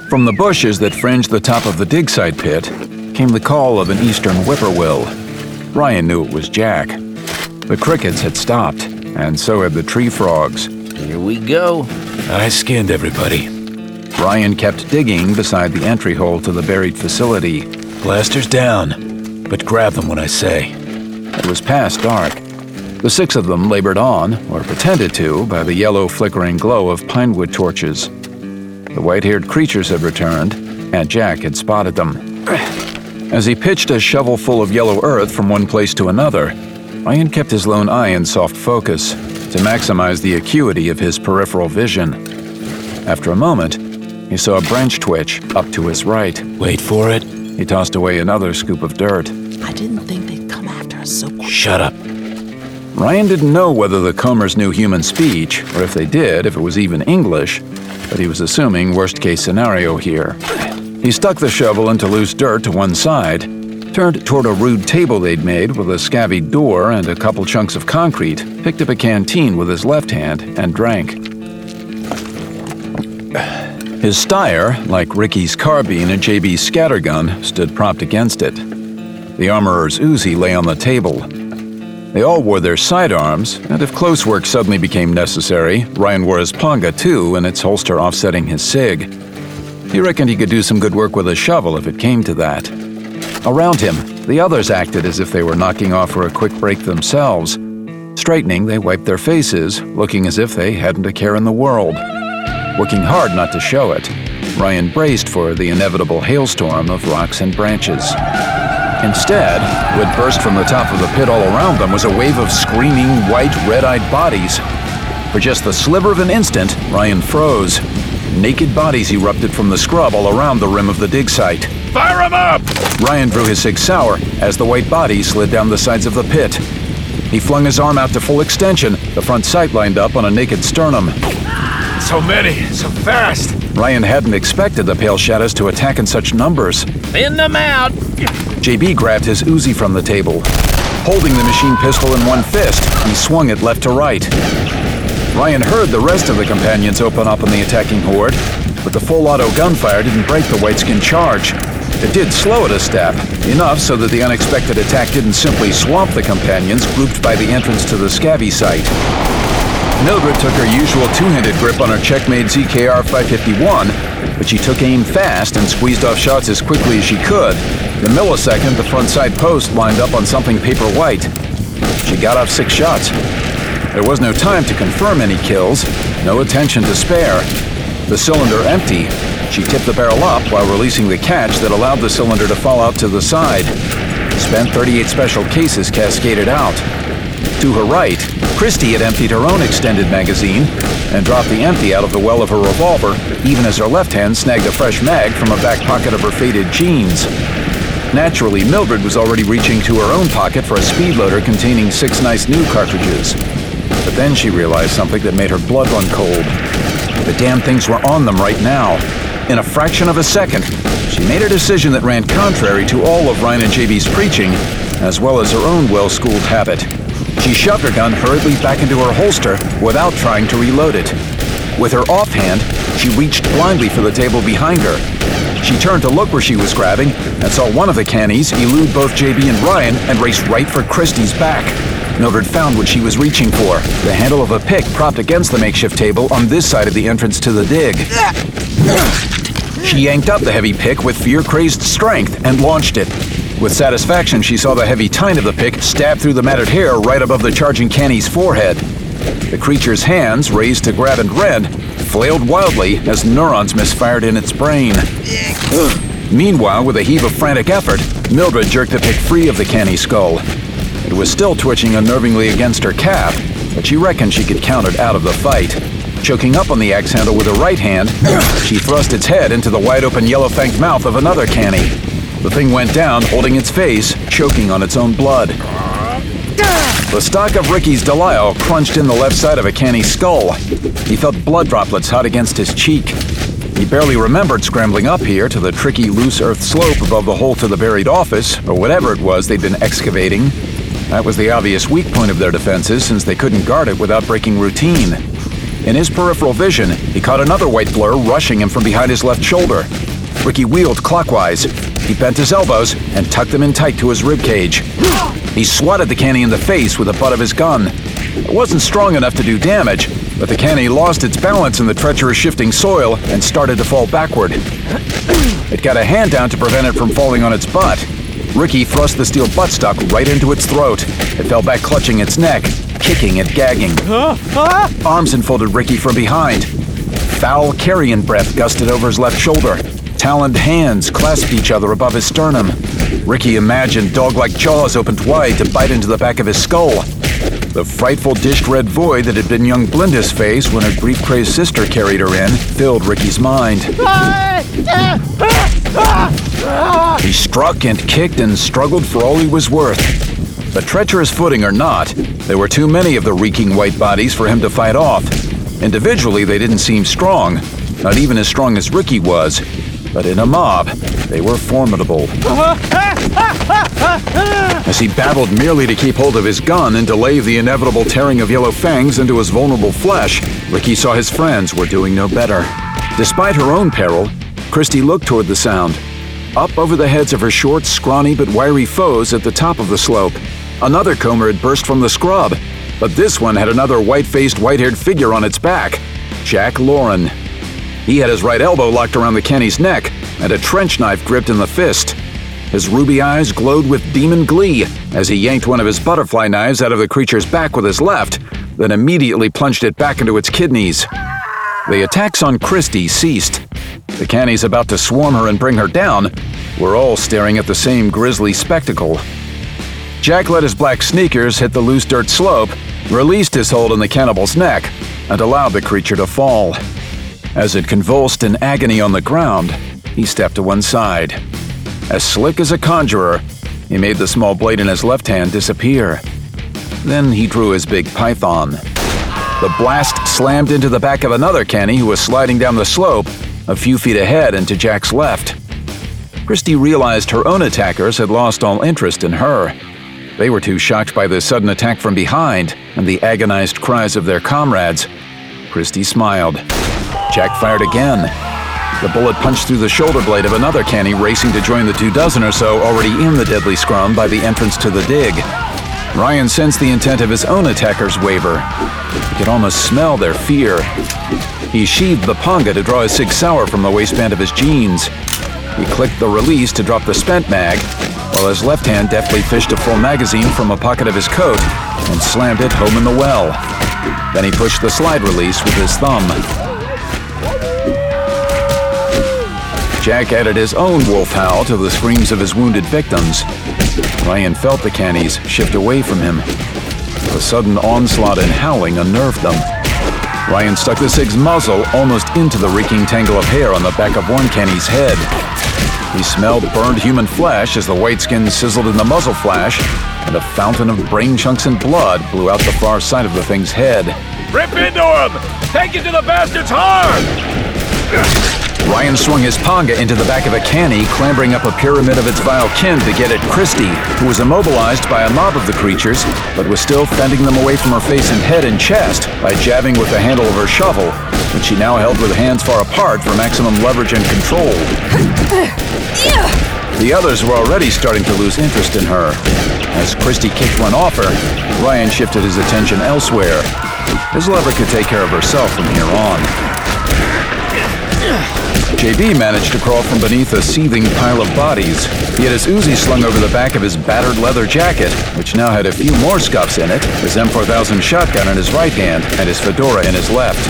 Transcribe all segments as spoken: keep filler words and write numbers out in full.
From the bushes that fringed the top of the dig site pit came the call of an eastern whippoorwill. Ryan knew it was Jack. The crickets had stopped, and so had the tree frogs. Here we go. I skinned everybody. Ryan kept digging beside the entry hole to the buried facility. Blasters down, but grab them when I say. It was past dark. The six of them labored on, or pretended to, by the yellow flickering glow of pinewood torches. The white-haired creatures had returned, and Jack had spotted them. As he pitched a shovel full of yellow earth from one place to another, Ryan kept his lone eye in soft focus to maximize the acuity of his peripheral vision. After a moment, he saw a branch twitch up to his right. Wait for it. He tossed away another scoop of dirt. I didn't think they'd come after us so quick. Shut up. Ryan didn't know whether the combers knew human speech, or if they did, if it was even English, but he was assuming worst-case scenario here. He stuck the shovel into loose dirt to one side, turned toward a rude table they'd made with a scabied door and a couple chunks of concrete, picked up a canteen with his left hand, and drank. His Steyr, like Ricky's carbine and J B's scattergun, stood propped against it. The armorer's Uzi lay on the table. They all wore their sidearms, and if close work suddenly became necessary, Ryan wore his Ponga too, and its holster offsetting his sig. He reckoned he could do some good work with a shovel if it came to that. Around him, the others acted as if they were knocking off for a quick break themselves. Straightening, they wiped their faces, looking as if they hadn't a care in the world. Working hard not to show it, Ryan braced for the inevitable hailstorm of rocks and branches. Instead, what burst from the top of the pit all around them was a wave of screaming, white, red-eyed bodies. For just the sliver of an instant, Ryan froze. Naked bodies erupted from the scrub all around the rim of the dig site. Fire 'em up! Ryan drew his Sig Sauer as the white bodies slid down the sides of the pit. He flung his arm out to full extension, the front sight lined up on a naked sternum. So many, so fast! Ryan hadn't expected the pale shadows to attack in such numbers. Thin them out. J B grabbed his Uzi from the table. Holding the machine pistol in one fist, he swung it left to right. Ryan heard the rest of the companions open up on the attacking horde, but the full auto gunfire didn't break the white-skin charge. It did slow it a step, enough so that the unexpected attack didn't simply swamp the companions grouped by the entrance to the scabby site. Mildred took her usual two-handed grip on her checkmate Z K R five fifty-one, but she took aim fast and squeezed off shots as quickly as she could. The millisecond, the front side post lined up on something paper white. She got off six shots. There was no time to confirm any kills, no attention to spare. The cylinder empty, she tipped the barrel up while releasing the catch that allowed the cylinder to fall out to the side. Spent thirty-eight special cases cascaded out. To her right, Christy had emptied her own extended magazine and dropped the empty out of the well of her revolver, even as her left hand snagged a fresh mag from a back pocket of her faded jeans. Naturally, Mildred was already reaching to her own pocket for a speed loader containing six nice new cartridges. But then she realized something that made her blood run cold. The damn things were on them right now. In a fraction of a second, she made a decision that ran contrary to all of Ryan and J B's preaching, as well as her own well-schooled habit. She shoved her gun hurriedly back into her holster without trying to reload it. With her offhand, she reached blindly for the table behind her. She turned to look where she was grabbing and saw one of the cannies elude both J B and Ryan and race right for Christy's back. Mildred found what she was reaching for, the handle of a pick propped against the makeshift table on this side of the entrance to the dig. She yanked up the heavy pick with fear-crazed strength and launched it. With satisfaction, she saw the heavy tine of the pick stab through the matted hair right above the charging canny's forehead. The creature's hands, raised to grab and rend, flailed wildly as neurons misfired in its brain. Meanwhile, with a heave of frantic effort, Mildred jerked the pick free of the canny skull. It was still twitching unnervingly against her calf, but she reckoned she could count it out of the fight. Choking up on the axe handle with her right hand, she thrust its head into the wide-open yellow-fanged mouth of another canny. The thing went down, holding its face, choking on its own blood. The stock of Ricky's Delisle crunched in the left side of a canny's skull. He felt blood droplets hot against his cheek. He barely remembered scrambling up here to the tricky loose earth slope above the hole to the buried office, or whatever it was they'd been excavating. That was the obvious weak point of their defenses, since they couldn't guard it without breaking routine. In his peripheral vision, he caught another white blur rushing him from behind his left shoulder. Ricky wheeled clockwise. He bent his elbows and tucked them in tight to his ribcage. He swatted the canny in the face with the butt of his gun. It wasn't strong enough to do damage, but the canny lost its balance in the treacherous shifting soil and started to fall backward. It got a hand down to prevent it from falling on its butt. Ricky thrust the steel buttstock right into its throat. It fell back clutching its neck, kicking and gagging. Arms enfolded Ricky from behind. Foul carrion breath gusted over his left shoulder. Taloned hands clasped each other above his sternum. Ricky imagined dog-like jaws opened wide to bite into the back of his skull. The frightful dished red void that had been young Blinda's face when her grief-crazed sister carried her in filled Ricky's mind. He struck and kicked and struggled for all he was worth. But treacherous footing or not, there were too many of the reeking white bodies for him to fight off. Individually, they didn't seem strong, not even as strong as Ricky was. But in a mob, they were formidable. As he battled merely to keep hold of his gun and delay the inevitable tearing of yellow fangs into his vulnerable flesh, Ricky saw his friends were doing no better. Despite her own peril, Christy looked toward the sound. Up over the heads of her short, scrawny but wiry foes at the top of the slope, another comber had burst from the scrub, but this one had another white-faced, white-haired figure on its back, Jack Lauren. He had his right elbow locked around the canny's neck and a trench knife gripped in the fist. His ruby eyes glowed with demon glee as he yanked one of his butterfly knives out of the creature's back with his left, then immediately plunged it back into its kidneys. The attacks on Christy ceased. The cannies about to swarm her and bring her down were all staring at the same grisly spectacle. Jack let his black sneakers hit the loose dirt slope, released his hold on the cannibal's neck, and allowed the creature to fall. As it convulsed in agony on the ground, he stepped to one side. As slick as a conjurer, he made the small blade in his left hand disappear. Then he drew his big python. The blast slammed into the back of another canny who was sliding down the slope, a few feet ahead and to Jack's left. Christy realized her own attackers had lost all interest in her. They were too shocked by the sudden attack from behind and the agonized cries of their comrades. Christy smiled. Jack fired again. The bullet punched through the shoulder blade of another canny racing to join the two dozen or so already in the deadly scrum by the entrance to the dig. Ryan sensed the intent of his own attackers waver. He could almost smell their fear. He sheathed the panga to draw his Sig Sauer from the waistband of his jeans. He clicked the release to drop the spent mag, while his left hand deftly fished a full magazine from a pocket of his coat and slammed it home in the well. Then he pushed the slide release with his thumb. Jack added his own wolf howl to the screams of his wounded victims. Ryan felt the cannies shift away from him. The sudden onslaught and howling unnerved them. Ryan stuck the Sig's muzzle almost into the reeking tangle of hair on the back of one canny's head. He smelled burned human flesh as the white skin sizzled in the muzzle flash, and a fountain of brain chunks and blood blew out the far side of the thing's head. Rip into him! Take it to the bastards hard! Ryan swung his panga into the back of a canny, clambering up a pyramid of its vile kin to get at Christy, who was immobilized by a mob of the creatures, but was still fending them away from her face and head and chest by jabbing with the handle of her shovel, which she now held with hands far apart for maximum leverage and control. The others were already starting to lose interest in her. As Christy kicked one off her, Ryan shifted his attention elsewhere. His lover could take care of herself from here on. J B managed to crawl from beneath a seething pile of bodies. He had his Uzi slung over the back of his battered leather jacket, which now had a few more scuffs in it, his M four thousand shotgun in his right hand, and his fedora in his left.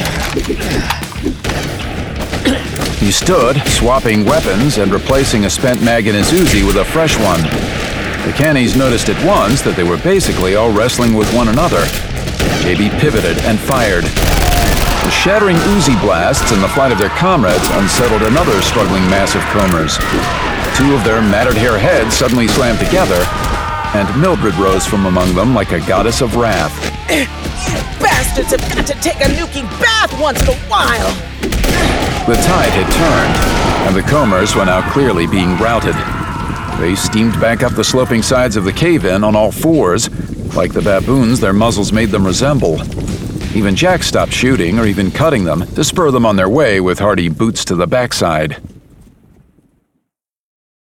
He stood, swapping weapons and replacing a spent mag in his Uzi with a fresh one. The cannies noticed at once that they were basically all wrestling with one another. J B pivoted and fired. The shattering Uzi blasts and the flight of their comrades unsettled another struggling mass of combers. Two of their matted hair heads suddenly slammed together, and Mildred rose from among them like a goddess of wrath. You bastards have got to take a nuking bath once in a while! The tide had turned, and the combers were now clearly being routed. They steamed back up the sloping sides of the cave-in on all fours, like the baboons their muzzles made them resemble. Even Jack stopped shooting or even cutting them to spur them on their way with hearty boots to the backside.